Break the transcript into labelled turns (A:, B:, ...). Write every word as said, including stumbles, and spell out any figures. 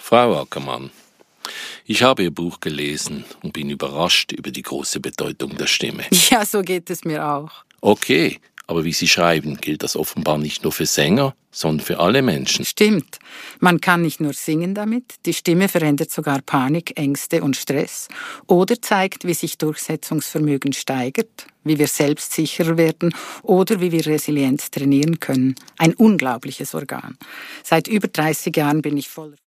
A: Frau Ackermann, ich habe Ihr Buch gelesen und bin überrascht über die große Bedeutung der Stimme.
B: Ja, so geht es mir auch.
A: Okay, aber wie Sie schreiben, gilt das offenbar nicht nur für Sänger, sondern für alle Menschen.
B: Stimmt. Man kann nicht nur singen damit, die Stimme verändert sogar Panik, Ängste und Stress oder zeigt, wie sich Durchsetzungsvermögen steigert, wie wir selbstsicherer werden oder wie wir Resilienz trainieren können. Ein unglaubliches Organ. Seit über dreißig Jahren bin ich voller